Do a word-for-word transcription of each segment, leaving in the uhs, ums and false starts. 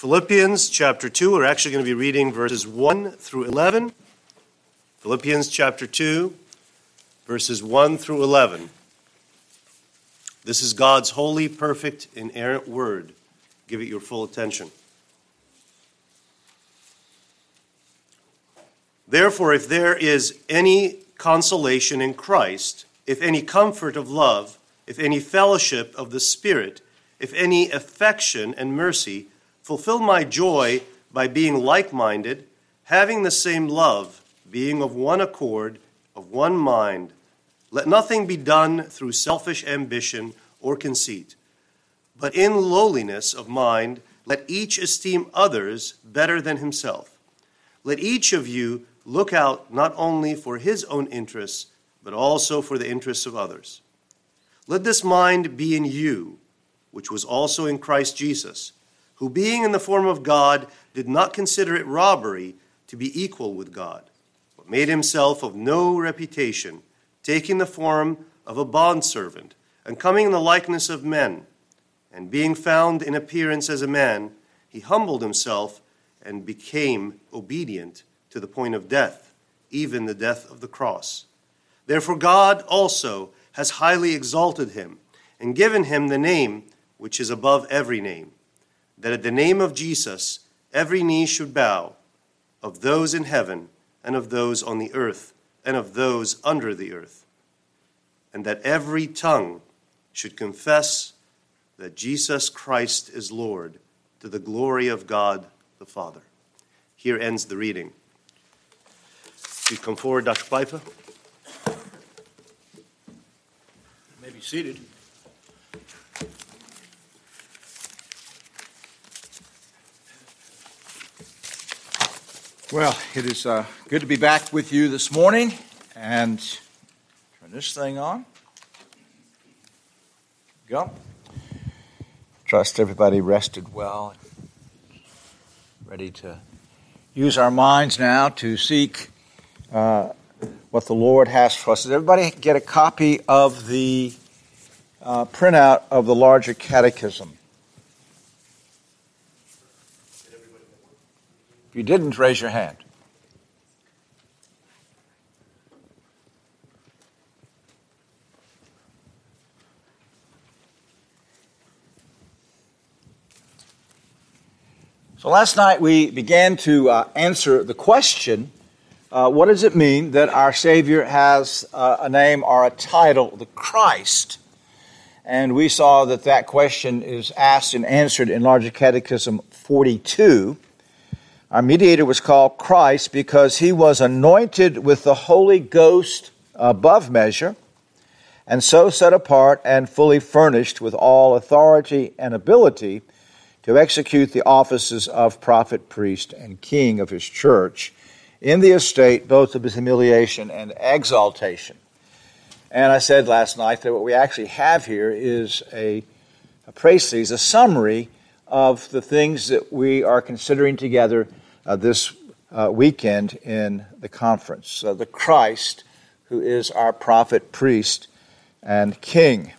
Philippians chapter two, we're actually going to be reading verses one through eleven. Philippians chapter two, verses one through eleven. This is God's holy, perfect, inerrant word. Give it your full attention. Therefore, if there is any consolation in Christ, if any comfort of love, if any fellowship of the Spirit, if any affection and mercy, fulfill my joy by being like-minded, having the same love, being of one accord, of one mind. Let nothing be done through selfish ambition or conceit, but in lowliness of mind, let each esteem others better than himself. Let each of you look out not only for his own interests, but also for the interests of others. Let this mind be in you, which was also in Christ Jesus, who being in the form of God did not consider it robbery to be equal with God, but made himself of no reputation, taking the form of a bondservant, and coming in the likeness of men. And being found in appearance as a man, he humbled himself and became obedient to the point of death, even the death of the cross. Therefore God also has highly exalted him and given him the name which is above every name, that at the name of Jesus every knee should bow, of those in heaven and of those on the earth and of those under the earth, and that every tongue should confess that Jesus Christ is Lord, to the glory of God the Father. Here ends the reading. Please come forward, Doctor Piper. You may be seated. Well, it is uh, good to be back with you this morning, and turn this thing on. Go. Trust everybody rested well, ready to use our minds now to seek uh, what the Lord has for us. Did everybody get a copy of the uh, printout of the larger catechism? If you didn't, raise your hand. So last night we began to uh, answer the question, uh, what does it mean that our Savior has uh, a name or a title, the Christ? And we saw that that question is asked and answered in Larger Catechism forty-two. Our mediator was called Christ because he was anointed with the Holy Ghost above measure, and so set apart and fully furnished with all authority and ability to execute the offices of prophet, priest, and king of his church in the estate both of his humiliation and exaltation. And I said last night that what we actually have here is a, a précis, a summary of the things that we are considering together uh, this uh, weekend in the conference. Uh, the Christ, who is our prophet, priest, and king.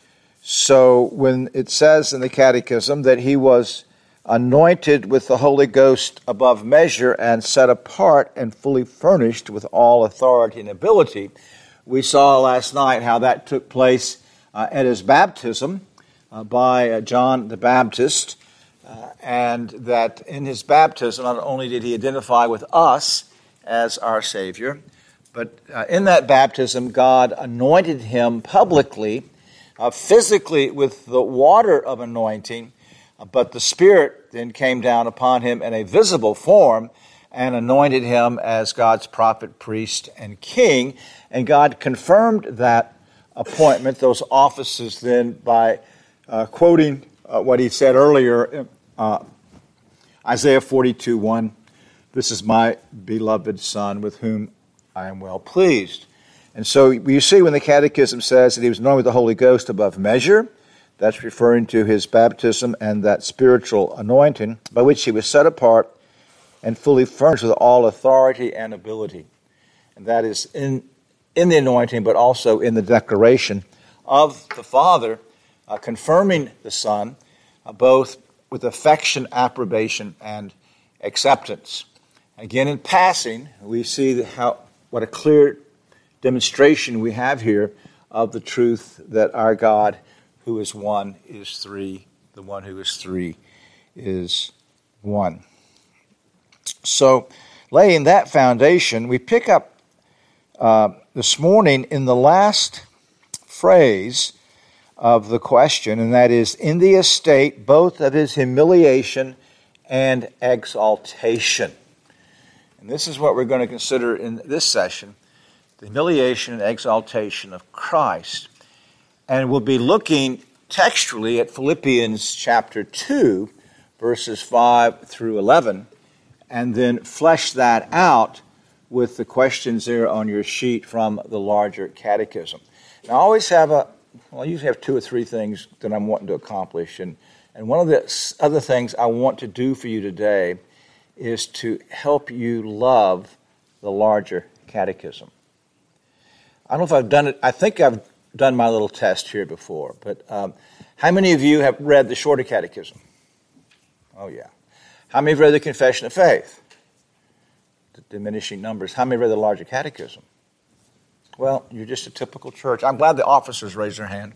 So when it says in the Catechism that he was anointed with the Holy Ghost above measure and set apart and fully furnished with all authority and ability, we saw last night how that took place uh, at his baptism uh, by uh, John the Baptist, uh, and that in his baptism not only did he identify with us as our Savior, but uh, in that baptism God anointed him publicly, uh, physically with the water of anointing, uh, but the Spirit then came down upon him in a visible form and anointed him as God's prophet, priest, and king. And God confirmed that appointment, those offices then, by uh, quoting uh, what he said earlier, uh, Isaiah forty-two one, "This is my beloved Son with whom I am well pleased." And so you see when the Catechism says that he was anointed with the Holy Ghost above measure, that's referring to his baptism and that spiritual anointing by which he was set apart and fully furnished with all authority and ability. And that is in, in the anointing, but also in the declaration of the Father, uh, confirming the Son, uh, both with affection, approbation, and acceptance. Again, in passing, we see how what a clear demonstration we have here of the truth that our God, who is one, is three. The one who is three is one. So, laying that foundation, we pick up uh, this morning in the last phrase of the question, and that is, in the estate both of his humiliation and exaltation. And this is what we're going to consider in this session, the humiliation and exaltation of Christ. And we'll be looking textually at Philippians chapter two, verses five through eleven, and then flesh that out with the questions there on your sheet from the larger catechism. Now, I always have a, well, I usually have two or three things that I'm wanting to accomplish, and, and one of the other things I want to do for you today is to help you love the larger catechism. I don't know if I've done it, I think I've done my little test here before, but um, how many of you have read the shorter catechism? Oh, yeah. How many have read the Confession of Faith? The diminishing numbers. How many have read the larger catechism? Well, you're just a typical church. I'm glad the officers raised their hand.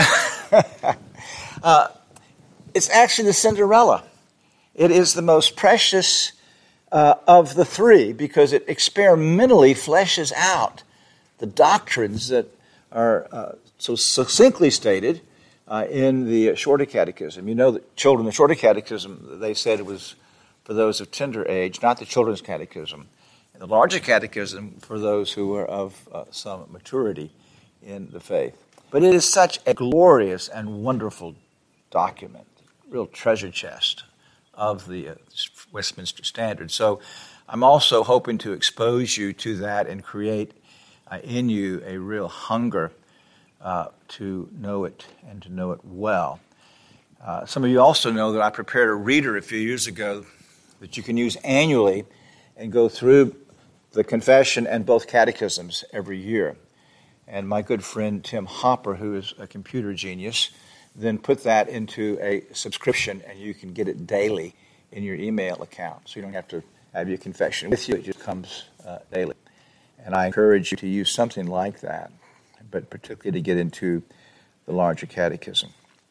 uh, it's actually the Cinderella. It is the most precious uh, of the three because it experimentally fleshes out the doctrines that are uh, so succinctly stated uh, in the Shorter Catechism. You know that children, the Shorter Catechism, they said it was for those of tender age, not the Children's Catechism. And the Larger Catechism for those who are of uh, some maturity in the faith. But it is such a glorious and wonderful document, real treasure chest of the uh, Westminster Standard. So I'm also hoping to expose you to that and create uh, in you a real hunger uh, to know it and to know it well. Uh, some of you also know that I prepared a reader a few years ago that you can use annually and go through the confession and both catechisms every year. And my good friend Tim Hopper, who is a computer genius, then put that into a subscription, and you can get it daily in your email account. So you don't have to have your confession with you. It just comes uh, daily. And I encourage you to use something like that, but particularly to get into the larger catechism.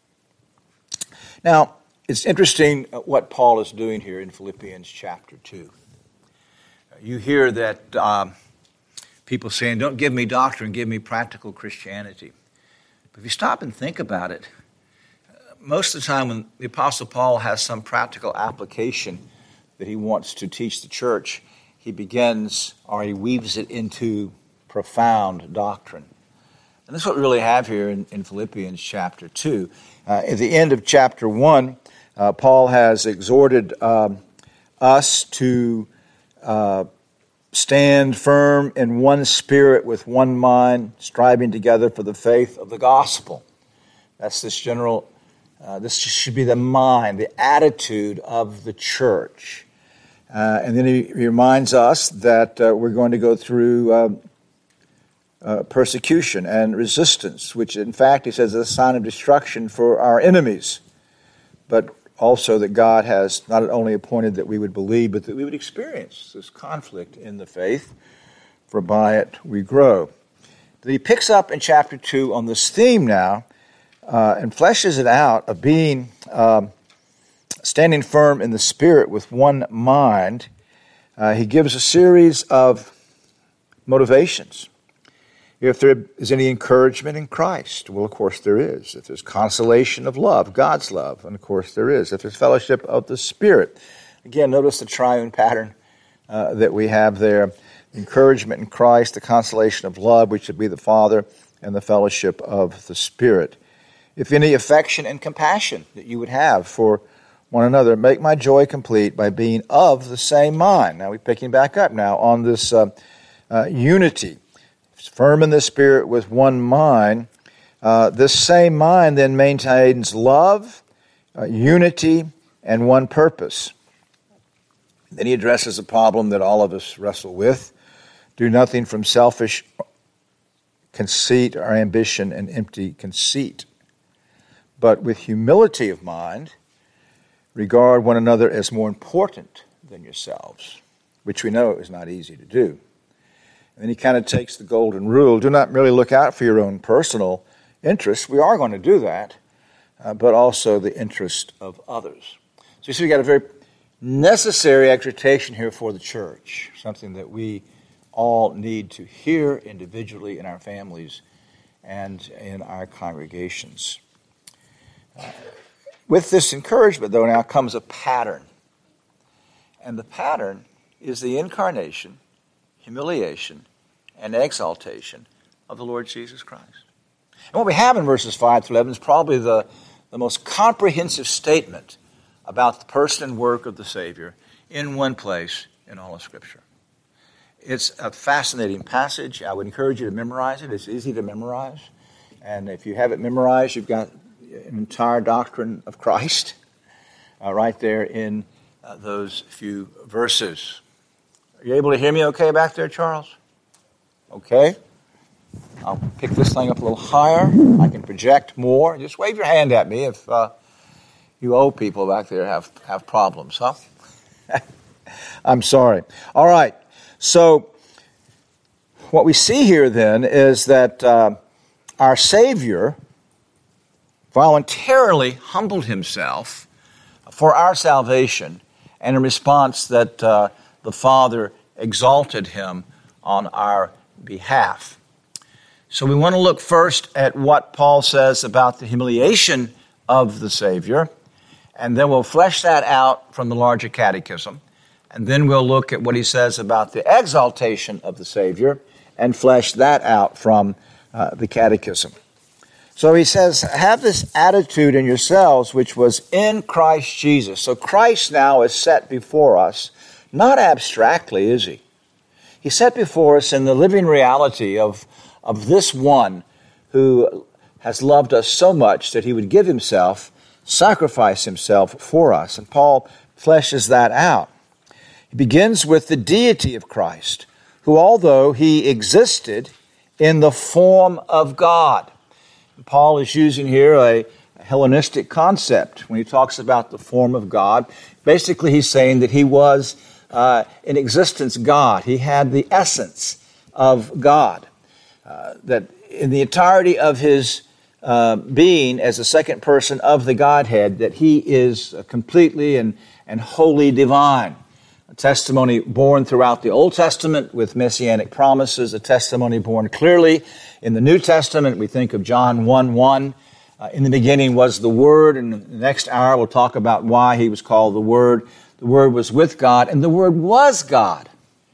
Now, it's interesting what Paul is doing here in Philippians chapter two. You hear that um, people saying, don't give me doctrine, give me practical Christianity. But if you stop and think about it, most of the time when the Apostle Paul has some practical application that he wants to teach the church, he begins or he weaves it into profound doctrine. And that's what we really have here in, in Philippians chapter two. Uh, at the end of chapter one, uh, Paul has exhorted um, us to uh, stand firm in one spirit with one mind, striving together for the faith of the gospel. That's this general, uh, this should be the mind, the attitude of the church. Uh, and then he, he reminds us that uh, we're going to go through uh, uh, persecution and resistance, which in fact, he says, is a sign of destruction for our enemies. But also that God has not only appointed that we would believe, but that we would experience this conflict in the faith, for by it we grow. But he picks up in chapter two on this theme now uh, and fleshes it out of being um, standing firm in the Spirit with one mind. Uh, he gives a series of motivations. If there is any encouragement in Christ, well, of course there is. If there's consolation of love, God's love, and of course there is. If there's fellowship of the Spirit, again, notice the triune pattern uh, that we have there. Encouragement in Christ, the consolation of love, which would be the Father, and the fellowship of the Spirit. If any affection and compassion that you would have for one another, make my joy complete by being of the same mind. Now we're picking back up now on this uh, uh, unity. Firm in the Spirit with one mind. Uh, this same mind then maintains love, uh, unity, and one purpose. Then he addresses a problem that all of us wrestle with. Do nothing from selfish conceit or ambition and empty conceit, but with humility of mind, regard one another as more important than yourselves, which we know is not easy to do. And then he kind of takes the golden rule. Do not merely look out for your own personal interests. We are going to do that, uh, but also the interest of others. So you see, we've got a very necessary exhortation here for the church, something that we all need to hear individually in our families and in our congregations. Uh, with this encouragement, though, now comes a pattern. And the pattern is the incarnation, humiliation, and exaltation of the Lord Jesus Christ. And what we have in verses five through eleven is probably the, the most comprehensive statement about the person and work of the Savior in one place in all of Scripture. It's a fascinating passage. I would encourage you to memorize it. It's easy to memorize. And if you have it memorized, you've got an entire doctrine of Christ uh, right there in uh, those few verses. Are you able to hear me okay back there, Charles? Okay. I'll pick this thing up a little higher. I can project more. Just wave your hand at me if uh, you old people back there have, have problems, huh? I'm sorry. All right. So what we see here then is that uh, our Savior voluntarily humbled himself for our salvation, and in response that uh, the Father exalted him on our behalf. So we want to look first at what Paul says about the humiliation of the Savior, and then we'll flesh that out from the larger catechism. And then we'll look at what he says about the exaltation of the Savior and flesh that out from uh, the catechism. So he says, have this attitude in yourselves which was in Christ Jesus. So Christ now is set before us, not abstractly, is he? He's set before us in the living reality of, of this one who has loved us so much that he would give himself, sacrifice himself for us. And Paul fleshes that out. He begins with the deity of Christ, who, although he existed in the form of God. Paul is using here a Hellenistic concept when he talks about the form of God. Basically, he's saying that he was uh, in existence God. He had the essence of God. Uh, that in the entirety of his uh, being as the second person of the Godhead, that he is completely and, and wholly divine. A testimony born throughout the Old Testament with messianic promises, a testimony born clearly in the New Testament. We think of John one one. Uh, in the beginning was the Word, and in the next hour we'll talk about why he was called the Word. The Word was with God, and the Word was God.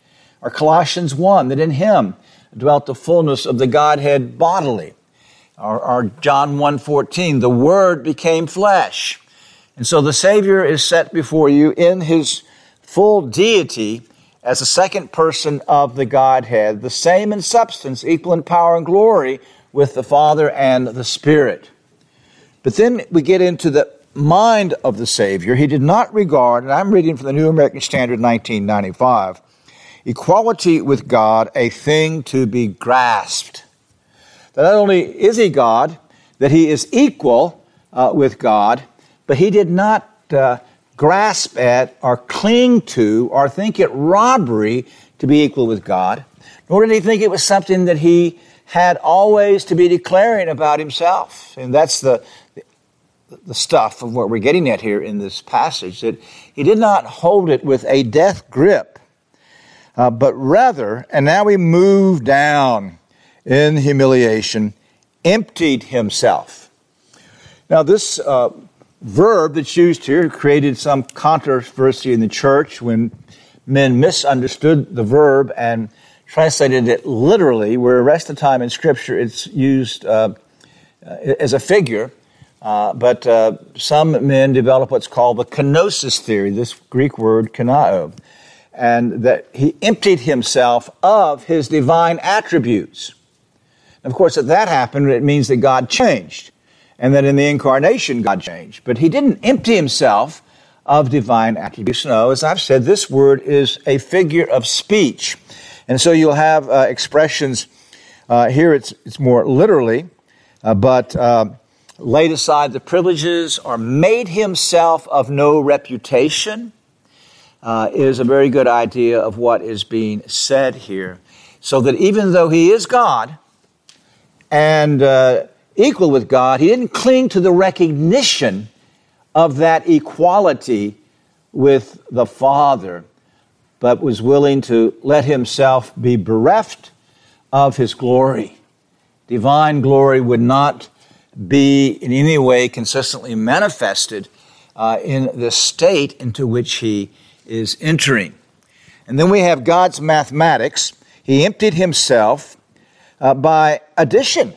Or Colossians one, that in him dwelt the fullness of the Godhead bodily. Or, or John one fourteen, the Word became flesh. And so the Savior is set before you in his full deity as the second person of the Godhead, the same in substance, equal in power and glory with the Father and the Spirit. But then we get into the mind of the Savior. He did not regard, and I'm reading from the New American Standard nineteen ninety-five, equality with God a thing to be grasped. That not only is he God, that he is equal uh, with God, but he did not uh, grasp at or cling to or think it robbery to be equal with God, nor did he think it was something that he had always to be declaring about himself. And that's the, the stuff of what we're getting at here in this passage, that he did not hold it with a death grip, uh, but rather, and now we move down in humiliation, emptied himself. Now this uh, verb that's used here created some controversy in the church when men misunderstood the verb and translated it literally, where the rest of the time in Scripture it's used uh, as a figure. Uh, but uh, some men develop what's called the kenosis theory, this Greek word kenao, and that he emptied himself of his divine attributes. And of course, if that happened, it means that God changed. And that in the incarnation, God changed. But he didn't empty himself of divine attributes. No, as I've said, this word is a figure of speech. And so you'll have uh, expressions, uh, here it's it's more literally, uh, but uh, laid aside the privileges or made himself of no reputation uh, is a very good idea of what is being said here. So that even though he is God and uh, equal with God, he didn't cling to the recognition of that equality with the Father, but was willing to let himself be bereft of his glory. Divine glory would not be in any way consistently manifested uh, in the state into which he is entering. And then we have God's mathematics. He emptied himself uh, by addition.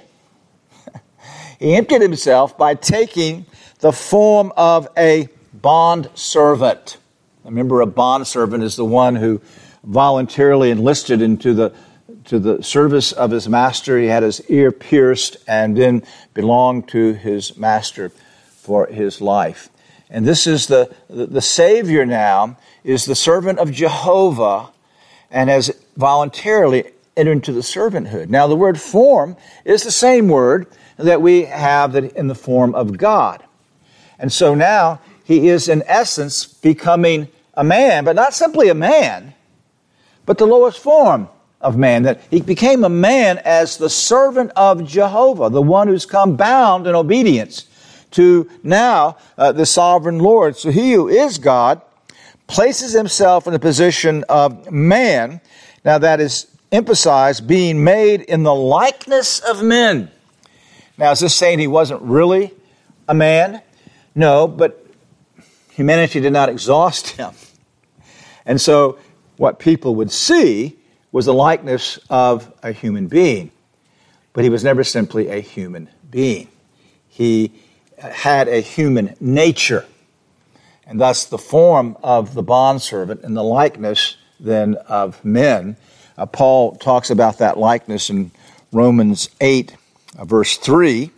He emptied himself by taking the form of a bond servant. Remember, a bond servant is the one who voluntarily enlisted into the to the service of his master. He had his ear pierced and then belonged to his master for his life. And this is the, the, the Savior now is the servant of Jehovah and has voluntarily entered into the servanthood. Now, the word form is the same word that we have in the form of God. And so now he is in essence becoming a man, but not simply a man, but the lowest form of man, that he became a man as the servant of Jehovah, the one who's come bound in obedience to now uh, the sovereign Lord. So he who is God places himself in the position of man. Now that is emphasized, being made in the likeness of men. Now is this saying he wasn't really a man? No, but humanity did not exhaust him. And so what people would see was the likeness of a human being. But he was never simply a human being. He had a human nature, and thus the form of the bondservant and the likeness then of men. Uh, Paul talks about that likeness in Romans eight, uh, verse three.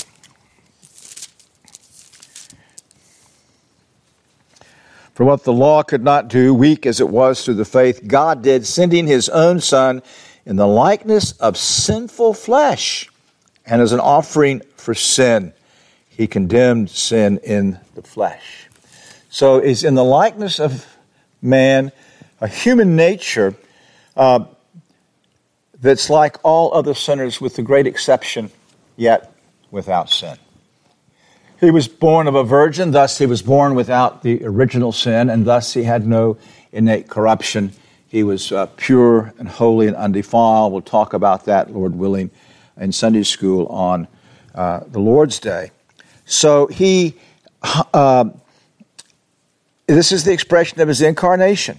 For what the law could not do, weak as it was through the faith, God did, sending his own Son in the likeness of sinful flesh. And as an offering for sin, he condemned sin in the flesh. So is in the likeness of man, a human nature uh, that's like all other sinners with the great exception, yet without sin. He was born of a virgin, thus he was born without the original sin, and thus he had no innate corruption. He was uh, pure and holy and undefiled. We'll talk about that, Lord willing, in Sunday school on uh, the Lord's Day. So he, uh, this is the expression of his incarnation,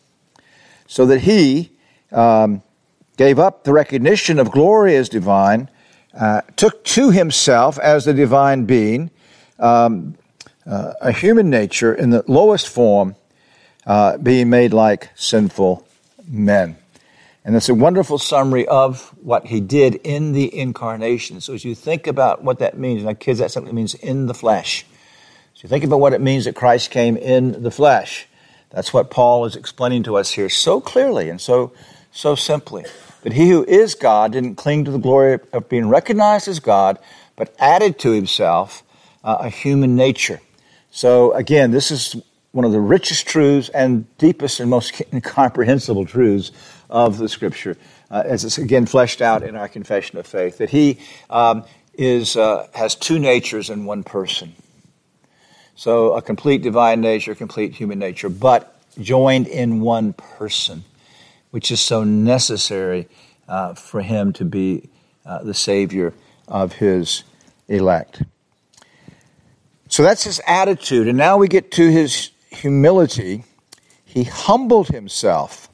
so that he um, gave up the recognition of glory as divine, uh, took to himself as the divine being, Um, uh, a human nature in the lowest form, uh, being made like sinful men. And that's a wonderful summary of what he did in the incarnation. So as you think about what that means, like kids, that simply means in the flesh. So you think about what it means that Christ came in the flesh. That's what Paul is explaining to us here so clearly and so so simply. That he who is God didn't cling to the glory of being recognized as God, but added to himself Uh, a human nature. So again, this is one of the richest truths and deepest and most incomprehensible truths of the Scripture, uh, as it's again fleshed out in our confession of faith, that he um, is uh, has two natures in one person. So a complete divine nature, a complete human nature, but joined in one person, which is so necessary uh, for him to be uh, the Savior of his elect. So that's his attitude. And now we get to his humility. He humbled himself.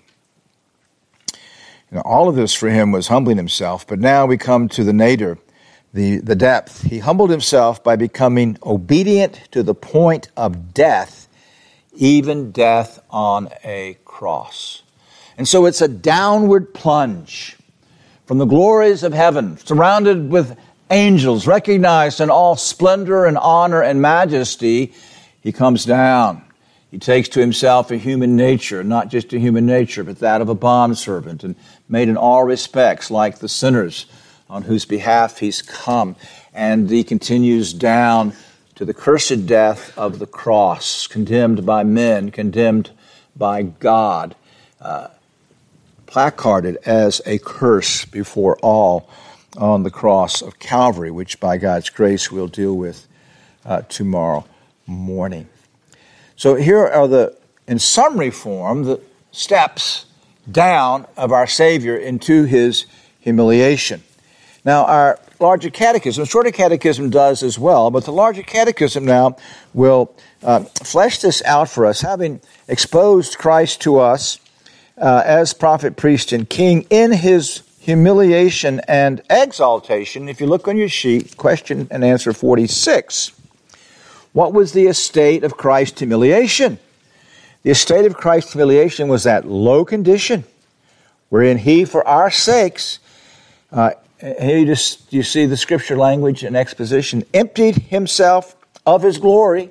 You know, all of this for him was humbling himself. But now we come to the nadir, the, the depth. He humbled himself by becoming obedient to the point of death, even death on a cross. And so it's a downward plunge from the glories of heaven, surrounded with angels, recognized in all splendor and honor and majesty. He comes down. He takes to himself a human nature, not just a human nature, but that of a bondservant, and made in all respects like the sinners on whose behalf he's come. And he continues down to the cursed death of the cross, condemned by men, condemned by God, uh, placarded as a curse before all on the cross of Calvary, which by God's grace we'll deal with uh, tomorrow morning. So here are the, in summary form, the steps down of our Savior into his humiliation. Now, our larger catechism, shorter catechism does as well, but the larger catechism now will uh, flesh this out for us, having exposed Christ to us uh, as prophet, priest, and king in his humiliation and exaltation. If you look on your sheet, question and answer forty-six. What was the estate of Christ's humiliation? The estate of Christ's humiliation was that low condition wherein he, for our sakes, uh, here you just you see the scripture language and exposition, emptied himself of his glory,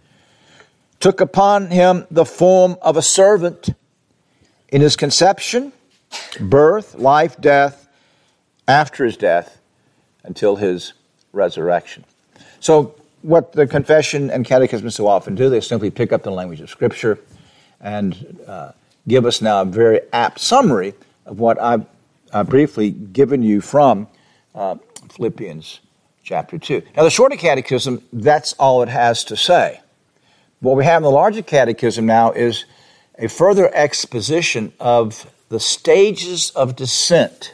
took upon him the form of a servant in his conception, birth, life, death, after his death, until his resurrection. So what the confession and catechism so often do, they simply pick up the language of Scripture and uh, give us now a very apt summary of what I've uh, briefly given you from uh, Philippians chapter two. Now the shorter catechism, that's all it has to say. What we have in the larger catechism now is a further exposition of the stages of descent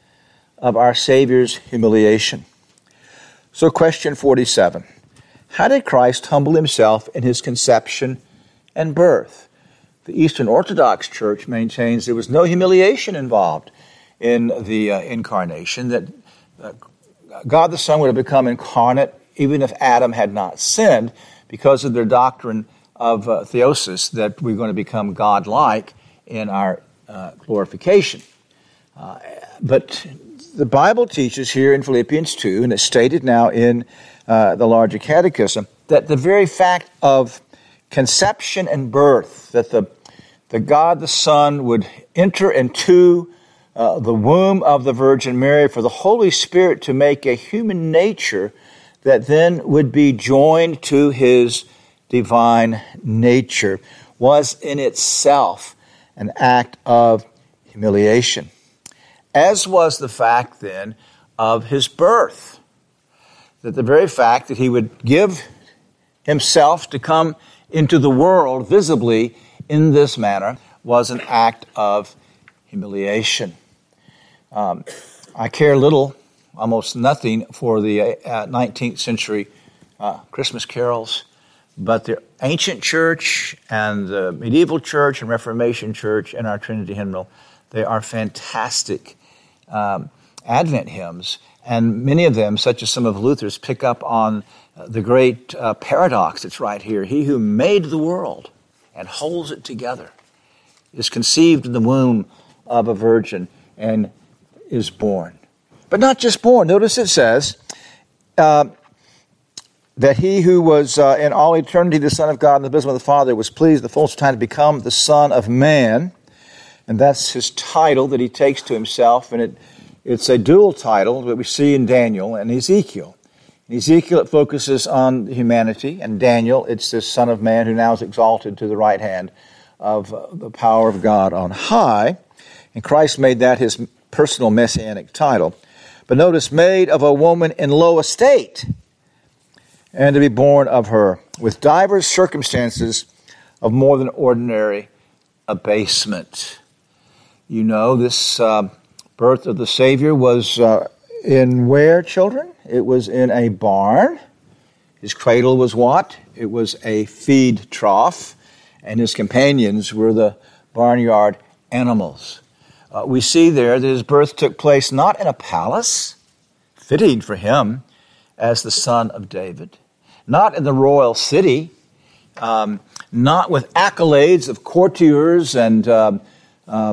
of our Savior's humiliation. So question forty-seven. How did Christ humble himself in his conception and birth? The Eastern Orthodox Church maintains there was no humiliation involved in the uh, incarnation, that uh, God the Son would have become incarnate even if Adam had not sinned, because of their doctrine of uh, theosis, that we're going to become God-like in our uh, glorification. Uh, but the Bible teaches here in Philippians two, and it's stated now in uh, the larger catechism, that the very fact of conception and birth, that the, the God the Son would enter into uh, the womb of the Virgin Mary for the Holy Spirit to make a human nature that then would be joined to his divine nature, was in itself an act of humiliation, as was the fact then of his birth, that the very fact that he would give himself to come into the world visibly in this manner was an act of humiliation. Um, I care little, almost nothing, for the uh, nineteenth century uh, Christmas carols, but the ancient church and the medieval church and Reformation church and our Trinity hymnal, they are fantastic um, Advent hymns. And many of them, such as some of Luther's, pick up on the great uh, paradox that's right here. He who made the world and holds it together is conceived in the womb of a virgin and is born. But not just born. Notice it says uh, that he who was uh, in all eternity the Son of God in the bosom of the Father was pleased the fullness of time to become the Son of Man. And that's his title that he takes to himself. And it it's a dual title that we see in Daniel and Ezekiel. In Ezekiel, it focuses on humanity. And Daniel, it's this Son of Man who now is exalted to the right hand of uh, the power of God on high. And Christ made that his personal messianic title. But notice, made of a woman in low estate, and to be born of her, with divers circumstances of more than ordinary abasement. You know, this uh, birth of the Savior was uh, in where, children? It was in a barn. His cradle was what? It was a feed trough, and his companions were the barnyard animals. Uh, we see there that his birth took place not in a palace, fitting for him as the son of David, not in the royal city, um, not with accolades of courtiers and uh, uh,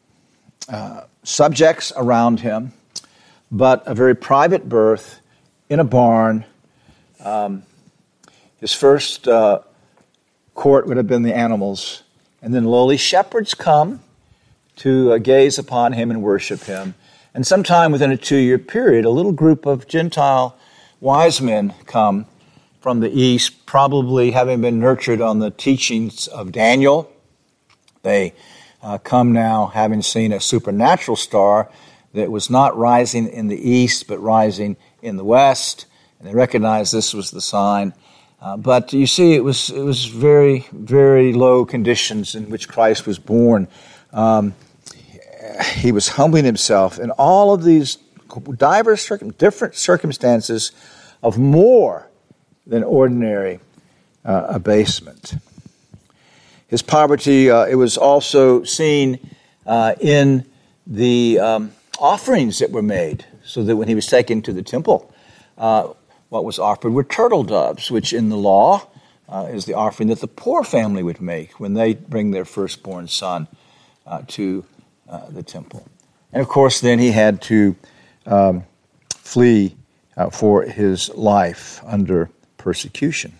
uh, subjects around him, but a very private birth in a barn. Um, his first uh, court would have been the animals, and then lowly shepherds come to uh, gaze upon him and worship him. And sometime within a two-year period, a little group of Gentile wise men come from the east, probably having been nurtured on the teachings of Daniel. They uh, come now having seen a supernatural star that was not rising in the east, but rising in the west. And they recognized this was the sign. Uh, but you see, it was it was very, very low conditions in which Christ was born. Um, he was humbling himself in all of these diverse, circum- different circumstances of more than ordinary uh, abasement. His poverty, uh, it was also seen uh, in the um, offerings that were made, so that when he was taken to the temple, uh, what was offered were turtle doves, which in the law uh, is the offering that the poor family would make when they bring their firstborn son uh, to uh, the temple. And of course, then he had to um, flee uh, for his life under persecution.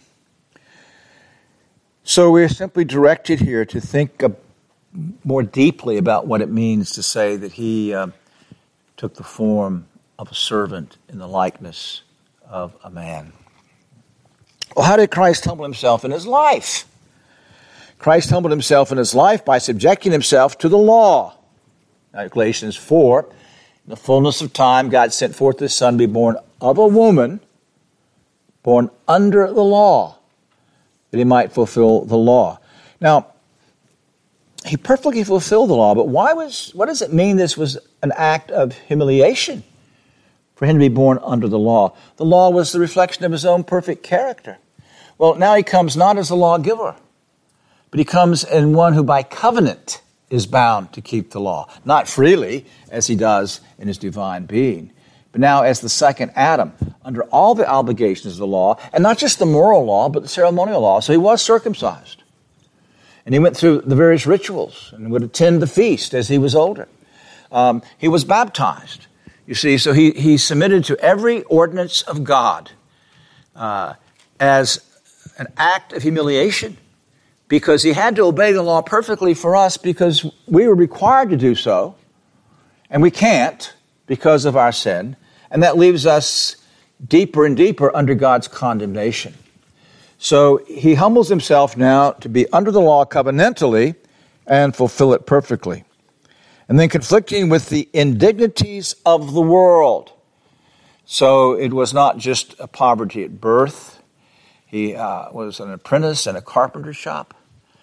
So we're simply directed here to think uh, more deeply about what it means to say that he uh, took the form of a servant in the likeness of a man. Well, how did Christ humble himself in his life? Christ humbled himself in his life by subjecting himself to the law. Now, Galatians four, in the fullness of time, God sent forth his Son to be born of a woman, born under the law, that he might fulfill the law. Now, he perfectly fulfilled the law, but why was? What does it mean this was an act of humiliation for him to be born under the law? The law was the reflection of his own perfect character. Well, now he comes not as a lawgiver, but he comes in one who by covenant is bound to keep the law. Not freely, as he does in his divine being, but now as the second Adam, under all the obligations of the law, and not just the moral law, but the ceremonial law. So he was circumcised. And he went through the various rituals and would attend the feast as he was older. Um, he was baptized. You see, so he, he submitted to every ordinance of God uh, as an act of humiliation, because he had to obey the law perfectly for us because we were required to do so, and we can't because of our sin, and that leaves us deeper and deeper under God's condemnation. So he humbles himself now to be under the law covenantally and fulfill it perfectly. And then conflicting with the indignities of the world. So it was not just a poverty at birth. He uh, was an apprentice in a carpenter shop.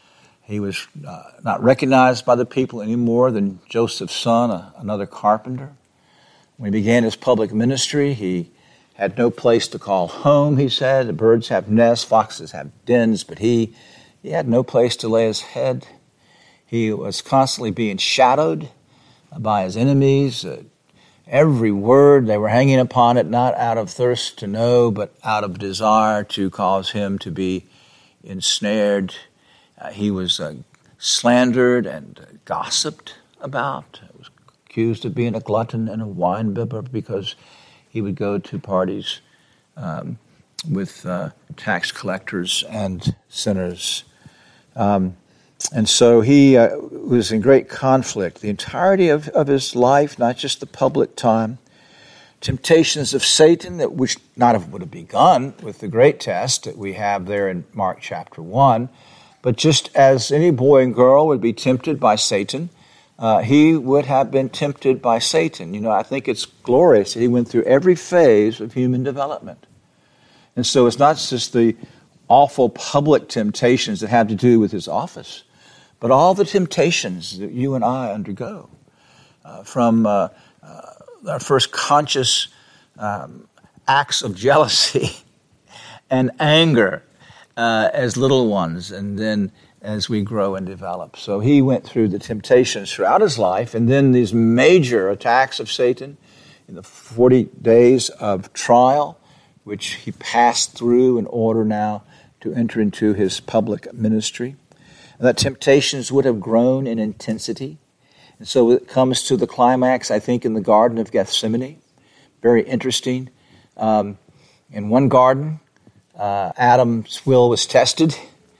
He was uh, not recognized by the people any more than Joseph's son, a, another carpenter. When he began his public ministry, he had no place to call home, he said. The birds have nests, foxes have dens, but he, he had no place to lay his head. He was constantly being shadowed by his enemies. Uh, every word, they were hanging upon it, not out of thirst to know, but out of desire to cause him to be ensnared. Uh, he was uh, slandered and uh, gossiped about. He was accused of being a glutton and a wine-bibber because he would go to parties um, with uh, tax collectors and sinners. Um, and so he uh, was in great conflict the entirety of, of his life, not just the public time. Temptations of Satan, that which not have, would have begun with the great test that we have there in Mark chapter one, but just as any boy and girl would be tempted by Satan, uh, he would have been tempted by Satan. You know, I think it's glorious that he went through every phase of human development. And so it's not just the awful public temptations that have to do with his office, but all the temptations that you and I undergo, uh, from uh, uh, our first conscious um, acts of jealousy and anger uh, as little ones, and then as we grow and develop. So he went through the temptations throughout his life, and then these major attacks of Satan in the forty days of trial, which he passed through in order now to enter into his public ministry. And that temptations would have grown in intensity. And so it comes to the climax, I think, in the Garden of Gethsemane. Very interesting. Um, in one garden, uh, Adam's will was tested,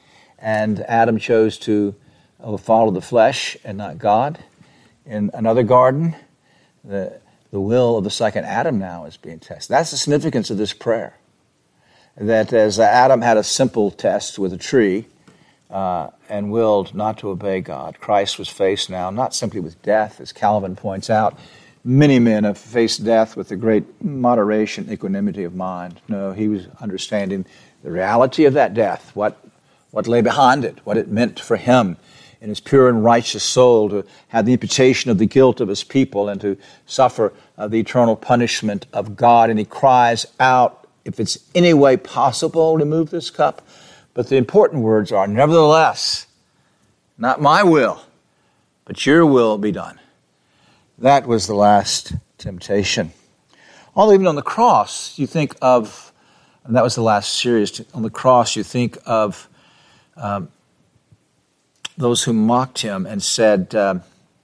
and Adam chose to uh, follow the flesh and not God. In another garden, the, the will of the second Adam now is being tested. That's the significance of this prayer. That as Adam had a simple test with a tree uh, and willed not to obey God, Christ was faced now not simply with death, as Calvin points out. Many men have faced death with a great moderation, equanimity of mind. No, he was understanding the reality of that death, what, what lay behind it, what it meant for him in his pure and righteous soul to have the imputation of the guilt of his people and to suffer uh, the eternal punishment of God. And he cries out, if it's any way possible, remove this cup. But the important words are, nevertheless, not my will, but your will be done. That was the last temptation. Although even on the cross, you think of, and that was the last serious, on the cross you think of um, those who mocked him and said, um,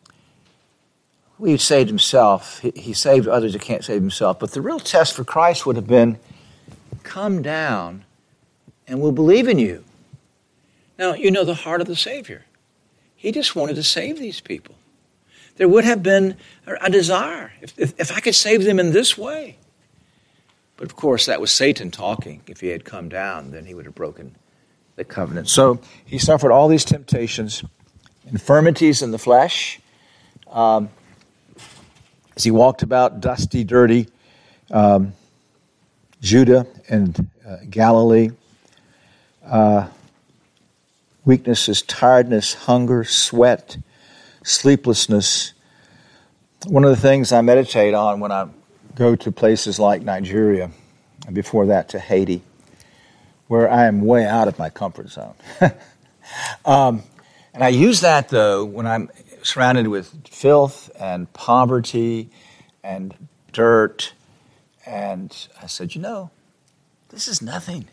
well, he saved himself. He, he saved others who can't save himself. But the real test for Christ would have been, come down and we'll believe in you. Now, you know the heart of the Savior. He just wanted to save these people. There would have been a desire, if, if, if I could save them in this way. But of course, that was Satan talking. If he had come down, then he would have broken the covenant. So he suffered all these temptations, infirmities in the flesh, um, as he walked about dusty, dirty um, Judah and uh, Galilee. Uh, weaknesses, tiredness, hunger, sweat, sleeplessness. One of the things I meditate on when I go to places like Nigeria, and before that to Haiti, where I am way out of my comfort zone. um, and I use that, though, when I'm surrounded with filth and poverty and dirt. And I said, you know, this is nothing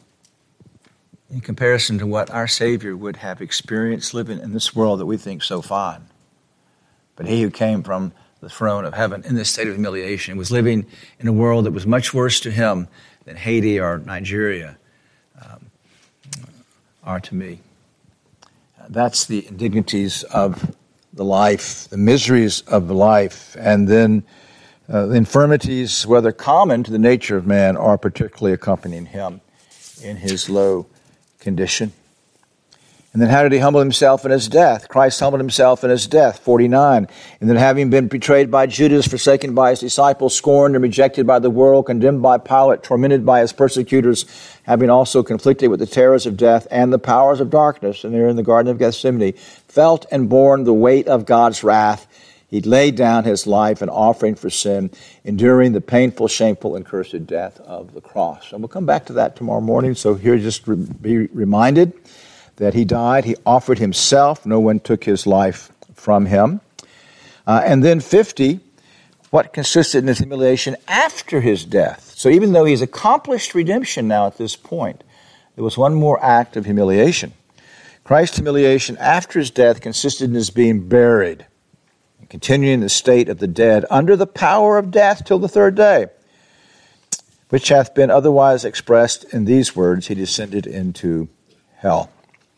in comparison to what our Savior would have experienced living in this world that we think so fine. But he who came from the throne of heaven in this state of humiliation was living in a world that was much worse to him than Haiti or Nigeria um, are to me. That's the indignities of the life, the miseries of the life, and then uh, the infirmities, whether common to the nature of man, are particularly accompanying him in his low condition. And then how did he humble himself in his death? Christ humbled himself in his death, forty-nine. And then having been betrayed by Judas, forsaken by his disciples, scorned and rejected by the world, condemned by Pilate, tormented by his persecutors, having also conflicted with the terrors of death and the powers of darkness, and there in the Garden of Gethsemane, felt and borne the weight of God's wrath. He laid down his life an offering for sin, enduring the painful, shameful, and cursed death of the cross. And we'll come back to that tomorrow morning, so here just re- be reminded that he died, he offered himself, no one took his life from him. Uh, and then fifty, what consisted in his humiliation after his death. So even though he's accomplished redemption now at this point, there was one more act of humiliation. Christ's humiliation after his death consisted in his being buried, and continuing in the state of the dead, under the power of death till the third day, which hath been otherwise expressed in these words, he descended into hell.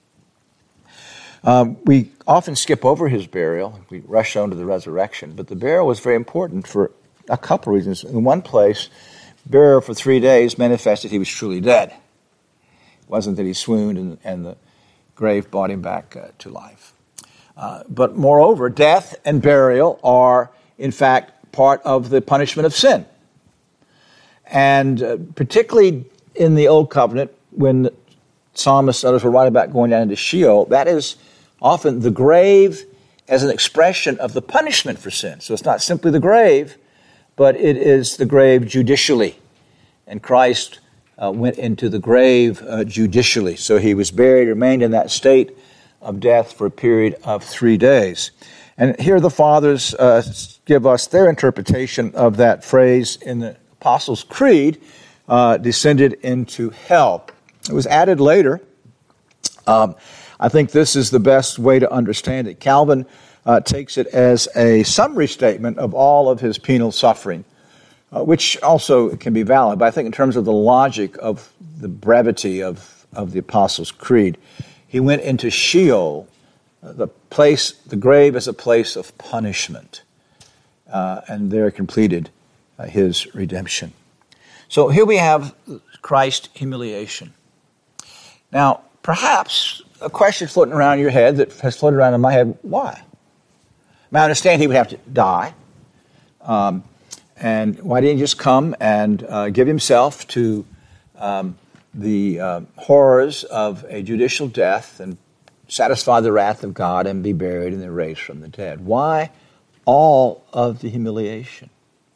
Um, we often skip over his burial. We rush on to the resurrection. But the burial was very important for a couple of reasons. In one place, burial for three days manifested he was truly dead. It wasn't that he swooned and, and the grave brought him back uh, to life. Uh, but moreover, death and burial are, in fact, part of the punishment of sin. And uh, particularly in the Old Covenant, when the psalmists and others were writing about going down into Sheol, that is often the grave as an expression of the punishment for sin. So it's not simply the grave, but it is the grave judicially. And Christ uh, went into the grave uh, judicially. So he was buried, remained in that state of death for a period of three days. And here the fathers uh, give us their interpretation of that phrase in the Apostles' Creed, uh, descended into hell. It was added later. Um, I think this is the best way to understand it. Calvin uh, takes it as a summary statement of all of his penal suffering, uh, which also can be valid. But I think in terms of the logic of the brevity of, of the Apostles' Creed, he went into Sheol, uh, the place, the grave as a place of punishment, uh, and there completed uh, his redemption. So here we have Christ's humiliation. Now, perhaps a question floating around in your head that has floated around in my head, why? Now, I understand he would have to die. Um, and why didn't he just come and uh, give himself to um, the uh, horrors of a judicial death and satisfy the wrath of God and be buried and then raised from the dead? Why all of the humiliation?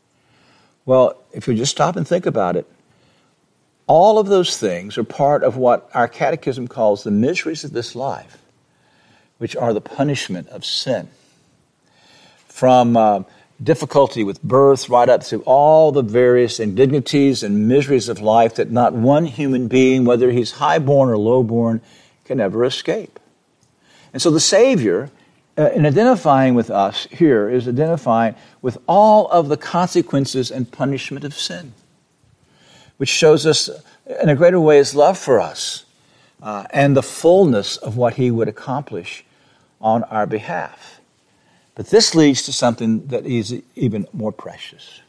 Well, if you just stop and think about it, all of those things are part of what our catechism calls the miseries of this life, which are the punishment of sin. From uh, difficulty with birth right up to all the various indignities and miseries of life that not one human being, whether he's highborn or lowborn, can ever escape. And so the Savior, uh, in identifying with us here, is identifying with all of the consequences and punishment of sin, which shows us in a greater way his love for us uh, and the fullness of what he would accomplish on our behalf. But this leads to something that is even more precious,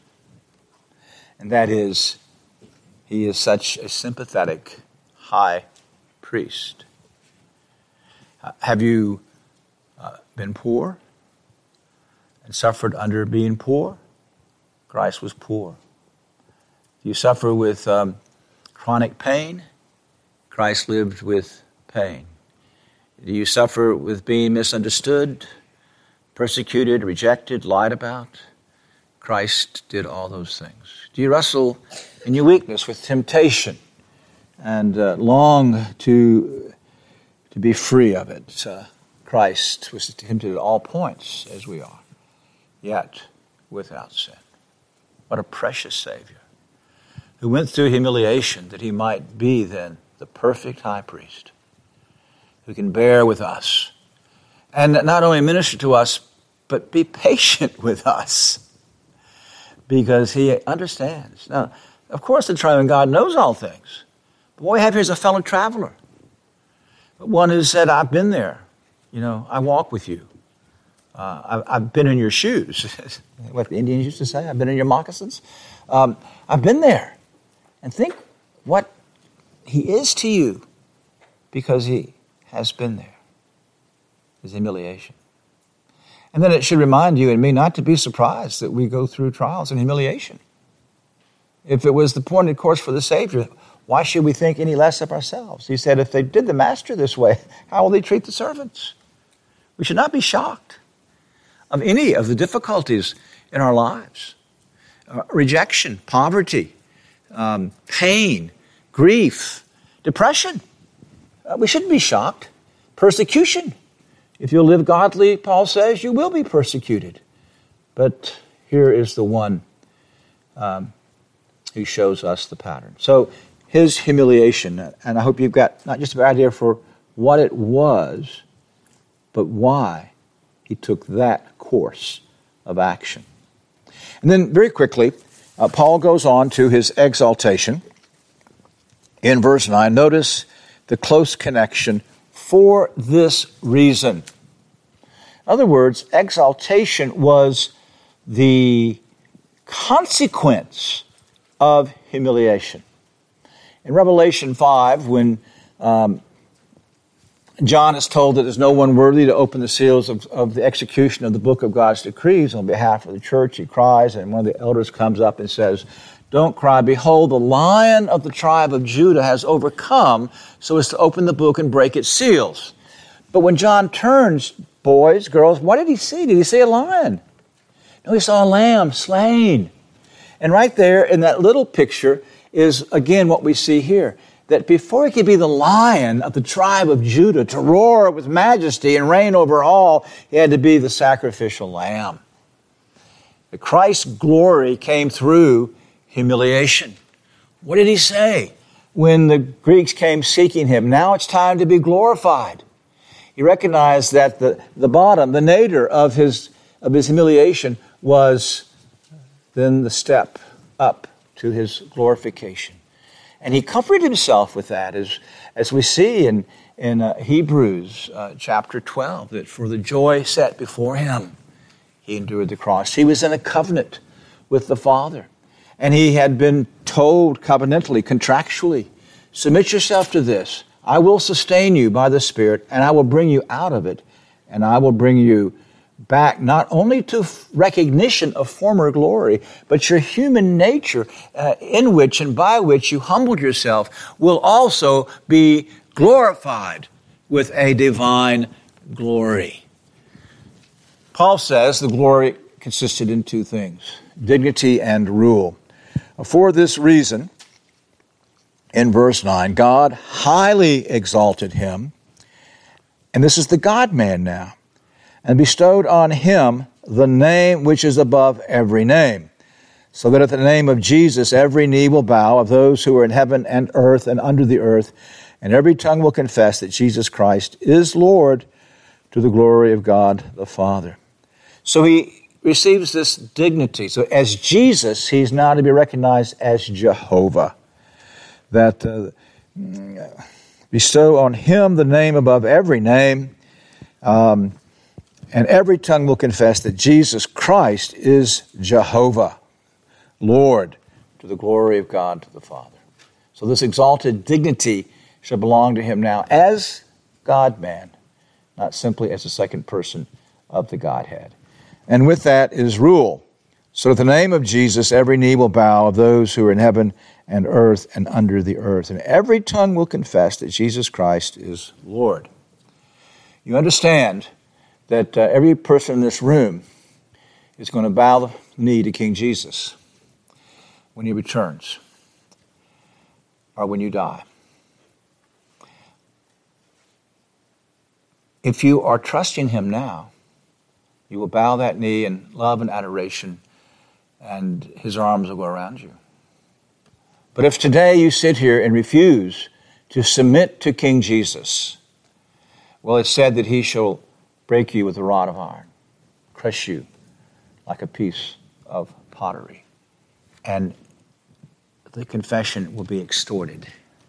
and that is he is such a sympathetic high priest. Uh, have you uh, been poor and suffered under being poor? Christ was poor. Do you suffer with um, chronic pain? Christ lived with pain. Do you suffer with being misunderstood, persecuted, rejected, lied about? Christ did all those things. Do you wrestle in your weakness with temptation and uh, long to, to be free of it? Uh, Christ was tempted at all points as we are, yet without sin. What a precious Savior, who went through humiliation that he might be then the perfect high priest, who can bear with us and not only minister to us, but be patient with us, because he understands. Now, of course, the triune God knows all things. But what we have here is a fellow traveler, one who said, I've been there. You know, I walk with you. Uh, I've, I've been in your shoes. What the Indians used to say, I've been in your moccasins. Um, I've been there. And think what he is to you, because he has been there. His humiliation. And then it should remind you and me not to be surprised that we go through trials and humiliation. If it was the appointed course for the Savior, why should we think any less of ourselves? He said, if they did the master this way, how will they treat the servants? We should not be shocked of any of the difficulties in our lives. Uh, rejection, poverty, um, pain, grief, depression. Uh, we shouldn't be shocked. Persecution. If you'll live godly, Paul says, you will be persecuted. But here is the one um, who shows us the pattern. So his humiliation, and I hope you've got not just an idea for what it was, but why he took that course of action. And then very quickly, uh, Paul goes on to his exaltation. In verse nine, notice the close connection. For this reason. In other words, exaltation was the consequence of humiliation. In Revelation five, when um, John is told that there's no one worthy to open the seals of, of the execution of the book of God's decrees on behalf of the church, he cries, and one of the elders comes up and says, don't cry. Behold, the Lion of the tribe of Judah has overcome so as to open the book and break its seals. But when John turns, boys, girls, what did he see? Did he see a lion? No, he saw a lamb slain. And right there in that little picture is, again, what we see here. That before he could be the Lion of the tribe of Judah, to roar with majesty and reign over all, he had to be the sacrificial lamb. The Christ's glory came through humiliation. What did he say when the Greeks came seeking him? Now it's time to be glorified. He recognized that the, the bottom, the nadir of his, of his humiliation was then the step up to his glorification. And he comforted himself with that, as, as we see in, in uh, Hebrews uh, chapter twelve, that for the joy set before him, he endured the cross. He was in a covenant with the Father. And he had been told covenantally, contractually, submit yourself to this. I will sustain you by the Spirit, and I will bring you out of it, and I will bring you back not only to recognition of former glory, but your human nature uh, in which and by which you humbled yourself will also be glorified with a divine glory. Paul says the glory consisted in two things, dignity and rule. For this reason, in verse nine, God highly exalted him, and this is the God-man now, and bestowed on him the name which is above every name, so that at the name of Jesus every knee will bow of those who are in heaven and earth and under the earth, and every tongue will confess that Jesus Christ is Lord, to the glory of God the Father. So he receives this dignity. So as Jesus, he's now to be recognized as Jehovah. That uh, bestow on him the name above every name, um, and every tongue will confess that Jesus Christ is Jehovah, Lord, to the glory of God to the Father. So this exalted dignity shall belong to him now as God-man, not simply as the second person of the Godhead. And with that is rule. So at the name of Jesus, every knee will bow of those who are in heaven and earth and under the earth. And every tongue will confess that Jesus Christ is Lord. You understand that uh, every person in this room is going to bow the knee to King Jesus when he returns or when you die. If you are trusting him now, you will bow that knee in love and adoration, and his arms will go around you. But if today you sit here and refuse to submit to King Jesus, well, it's said that he shall break you with a rod of iron, crush you like a piece of pottery, and the confession will be extorted.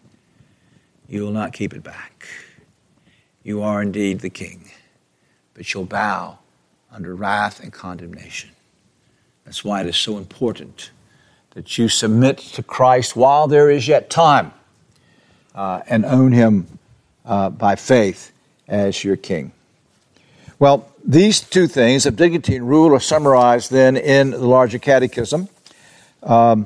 You will not keep it back. You are indeed the king, but you'll bow under wrath and condemnation. That's why it is so important that you submit to Christ while there is yet time uh, and own him uh, by faith as your king. Well, these two things of dignity and rule are summarized then in the larger catechism. Um,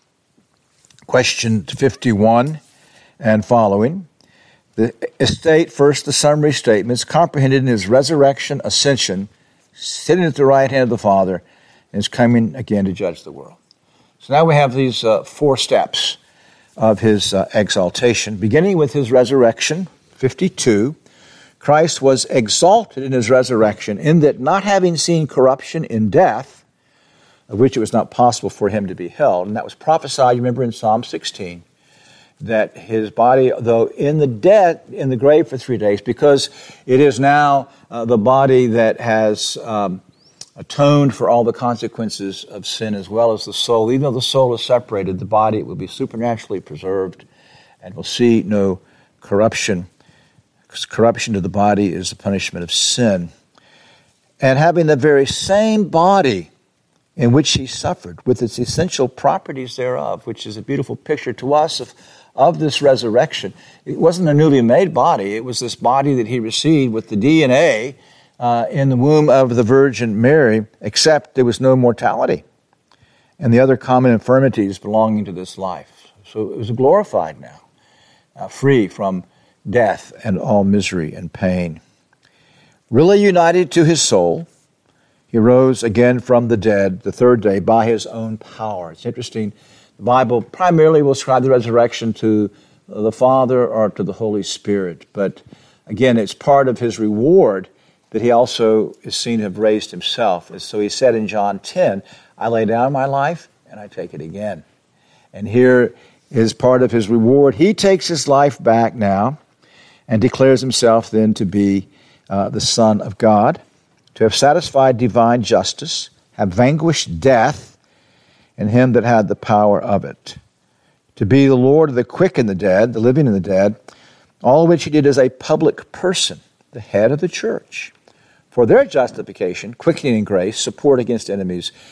question fifty-one and following. The estate, first the summary statements, comprehended in his resurrection, ascension, sitting at the right hand of the Father, and is coming again to judge the world. So now we have these uh, four steps of his uh, exaltation, beginning with his resurrection, fifty-two. Christ was exalted in his resurrection, in that not having seen corruption in death, of which it was not possible for him to be held, and that was prophesied, you remember in Psalm sixteen, that his body, though in the dead, in the grave for three days, because it is now uh, the body that has um, atoned for all the consequences of sin, as well as the soul. Even though the soul is separated, the body will be supernaturally preserved and will see no corruption, because corruption to the body is the punishment of sin. And having the very same body in which he suffered, with its essential properties thereof, which is a beautiful picture to us of, of this resurrection. It wasn't a newly made body. It was this body that he received with the D N A uh, in the womb of the Virgin Mary, except there was no mortality and the other common infirmities belonging to this life. So it was glorified now, uh, free from death and all misery and pain. Really united to his soul, he rose again from the dead the third day by his own power. It's interesting. The Bible primarily will ascribe the resurrection to the Father or to the Holy Spirit. But again, it's part of his reward that he also is seen to have raised himself. And so he said in John ten, I lay down my life and I take it again. And here is part of his reward. He takes his life back now and declares himself then to be uh, the Son of God, to have satisfied divine justice, have vanquished death, and him that had the power of it, to be the Lord of the quick and the dead, the living and the dead, all of which he did as a public person, the head of the church, for their justification, quickening in grace, support against enemies,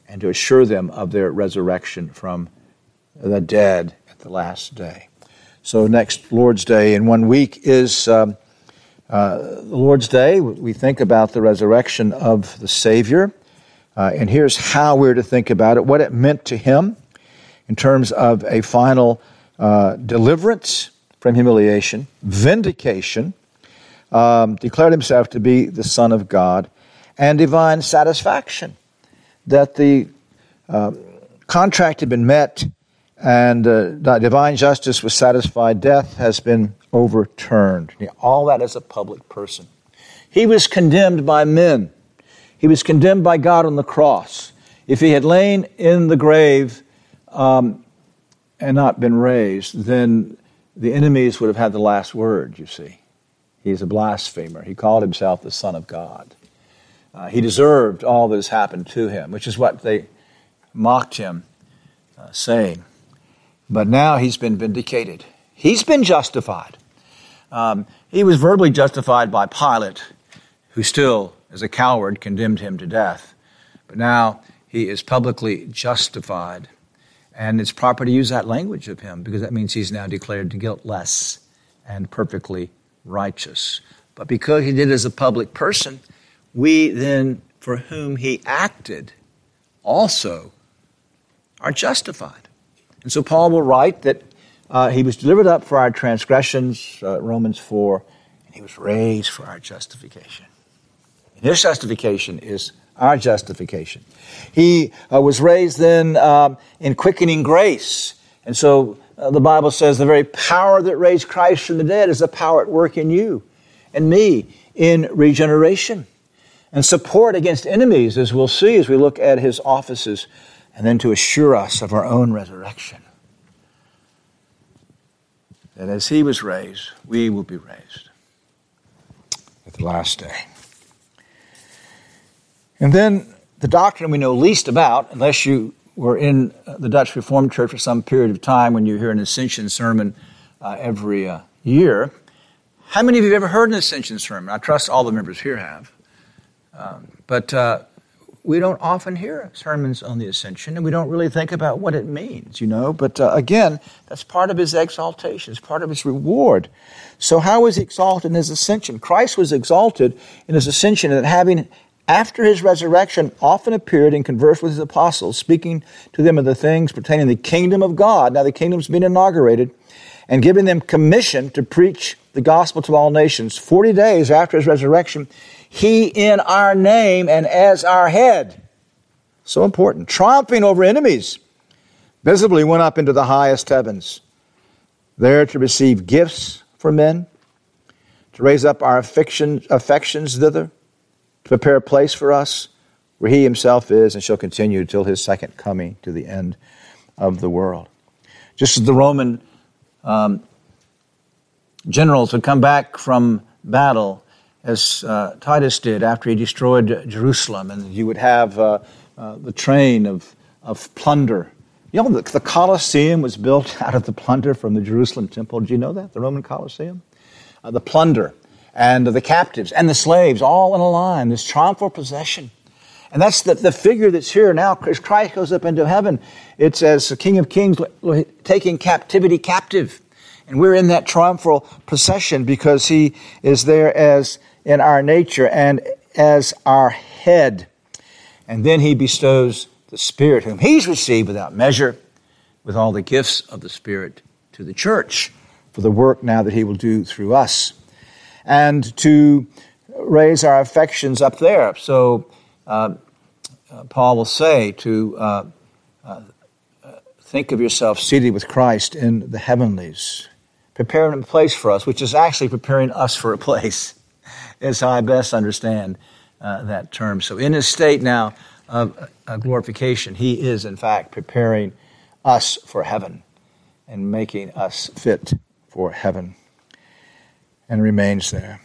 and to assure them of their resurrection from the dead at the last day. So next Lord's Day in one week is um, uh, the Lord's Day. We think about the resurrection of the Savior. Uh, and here's how we're to think about it, what it meant to him in terms of a final uh, deliverance from humiliation, vindication, um, declared himself to be the Son of God, and divine satisfaction, that the uh, contract had been met and uh, divine justice was satisfied, death has been overturned. All that as a public person. He was condemned by men. He was condemned by God on the cross. If he had lain in the grave um, and not been raised, then the enemies would have had the last word, you see. He's a blasphemer. He called himself the Son of God. Uh, he deserved all that has happened to him, which is what they mocked him, uh, saying. But now he's been vindicated. He's been justified. Um, he was verbally justified by Pilate, who still, as a coward, condemned him to death. But now he is publicly justified. And it's proper to use that language of him, because that means he's now declared guiltless and perfectly righteous. But because he did it as a public person, we then, for whom he acted, also are justified. And so Paul will write that uh, he was delivered up for our transgressions, uh, Romans four, and he was raised for our justification. And his justification is our justification. He uh, was raised then um, in quickening grace. And so uh, the Bible says the very power that raised Christ from the dead is the power at work in you and me in regeneration and support against enemies, as we'll see as we look at his offices, and then to assure us of our own resurrection. That as he was raised, we will be raised at the last day. And then the doctrine we know least about, unless you were in the Dutch Reformed Church for some period of time when you hear an Ascension sermon uh, every uh, year. How many of you have ever heard an Ascension sermon? I trust all the members here have. Um, but uh, we don't often hear sermons on the Ascension, and we don't really think about what it means, you know. But uh, again, that's part of his exaltation. It's part of his reward. So how was he exalted in his ascension? Christ was exalted in his ascension, and having, after his resurrection, often appeared and conversed with his apostles, speaking to them of the things pertaining to the kingdom of God. Now the kingdom's been inaugurated, and giving them commission to preach the gospel to all nations. Forty days after his resurrection, he in our name and as our head. So important. Triumphing over enemies, visibly went up into the highest heavens, there to receive gifts for men, to raise up our affection, affections thither, to prepare a place for us where he himself is and shall continue till his second coming to the end of the world. Just as the Roman um, generals would come back from battle, as uh, Titus did after he destroyed Jerusalem, and you would have uh, uh, the train of, of plunder. You know, the, the Colosseum was built out of the plunder from the Jerusalem temple. Did you know that? The Roman Colosseum? Uh, the plunder and the captives and the slaves all in a line, this triumphal procession. And that's the, the figure that's here now. As Christ goes up into heaven, it's as the King of Kings taking captivity captive. And we're in that triumphal procession because he is there as in our nature and as our head. And then he bestows the Spirit, whom he's received without measure, with all the gifts of the Spirit to the church for the work now that he will do through us. And to raise our affections up there. So uh, uh, Paul will say to uh, uh, think of yourself seated with Christ in the heavenlies, preparing a place for us, which is actually preparing us for a place, is how I best understand uh, that term. So in his state now of uh, glorification, he is in fact preparing us for heaven and making us fit for heaven, and remains there.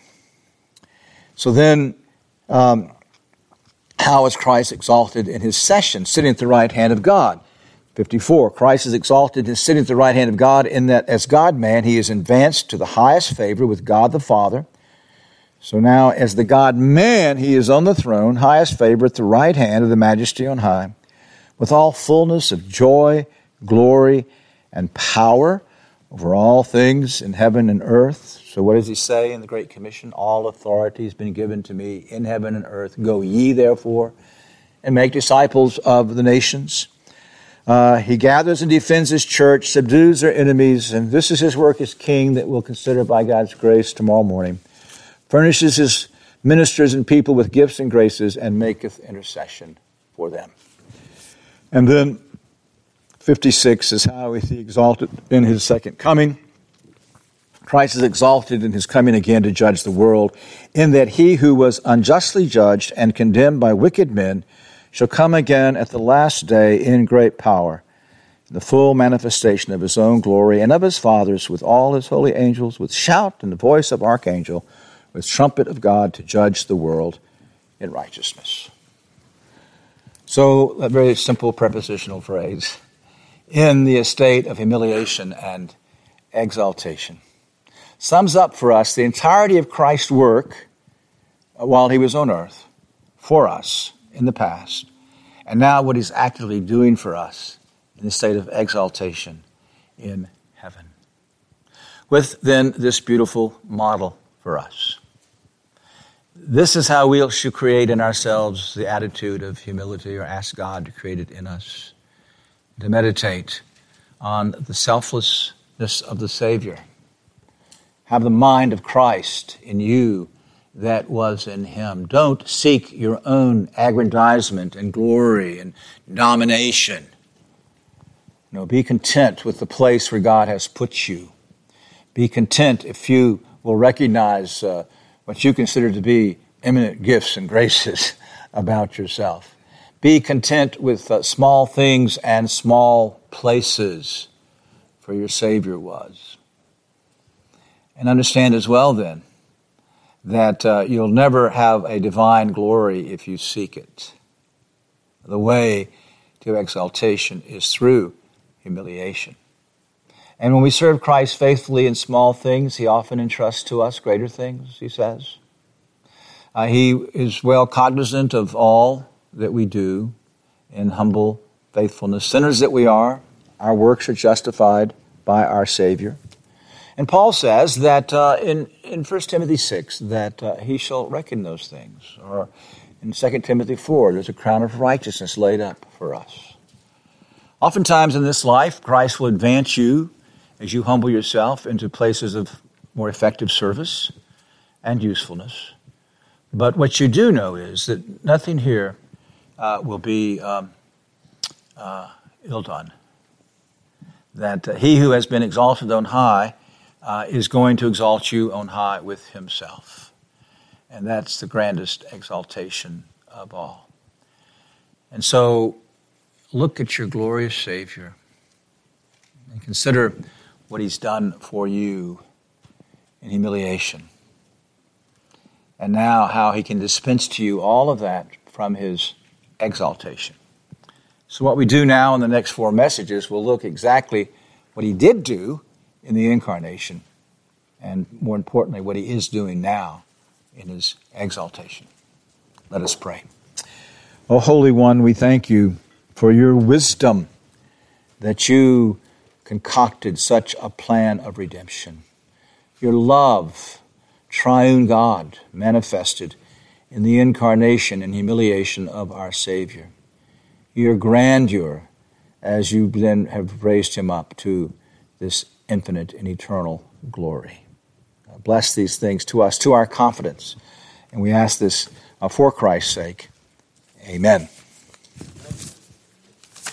So then, um, how is Christ exalted in his session, sitting at the right hand of God? fifty-four, Christ is exalted in sitting at the right hand of God, in that as God-man, he is advanced to the highest favor with God the Father. So now, as the God-man, he is on the throne, highest favor at the right hand of the Majesty on high. with all fullness of joy, glory, and power over all things in heaven and earth. So what does he say in the Great Commission? All authority has been given to me in heaven and earth. Go ye therefore and make disciples of the nations. Uh, he gathers and defends his church, subdues their enemies, and this is his work as king that we'll consider by God's grace tomorrow morning. Furnishes his ministers and people with gifts and graces, and maketh intercession for them. And then fifty-six is how is he exalted in his second coming. Christ is exalted in his coming again to judge the world, in that he who was unjustly judged and condemned by wicked men shall come again at the last day in great power, the full manifestation of his own glory and of his Father's, with all his holy angels, with shout and the voice of archangel, with trumpet of God, to judge the world in righteousness. So, a very simple prepositional phrase, in the estate of humiliation and exaltation, sums up for us the entirety of Christ's work while he was on earth, for us in the past, and now what he's actively doing for us in the state of exaltation in heaven. With then this beautiful model for us. This is how we should create in ourselves the attitude of humility, or ask God to create it in us, to meditate on the selflessness of the Savior. Have the mind of Christ in you that was in him. Don't seek your own aggrandizement and glory and domination. No, be content with the place where God has put you. Be content if you will recognize uh, what you consider to be eminent gifts and graces about yourself. Be content with uh, small things and small places, for your Savior was. And understand as well then that uh, you'll never have a divine glory if you seek it. The way to exaltation is through humiliation. And when we serve Christ faithfully in small things, he often entrusts to us greater things, he says. Uh, he is well cognizant of all that we do in humble faithfulness. Sinners that we are, our works are justified by our Savior. And Paul says that uh, in, in First Timothy six, that uh, he shall reckon those things. Or in Second Timothy four, there's a crown of righteousness laid up for us. Oftentimes in this life, Christ will advance you as you humble yourself into places of more effective service and usefulness. But what you do know is that nothing here uh, will be um, uh, ill done. That uh, he who has been exalted on high uh, is going to exalt you on high with himself. And that's the grandest exaltation of all. And so look at your glorious Savior and consider what he's done for you in humiliation. And now how he can dispense to you all of that from his exaltation. So what we do now in the next four messages, we'll look exactly what he did do in the incarnation, and more importantly, what he is doing now in his exaltation. Let us pray. O Holy One, we thank you for your wisdom that you concocted such a plan of redemption. Your love, triune God, manifested in the incarnation and humiliation of our Savior. Your grandeur as you then have raised him up to this infinite and eternal glory. Bless these things to us, to our confidence. And we ask this for Christ's sake. Amen.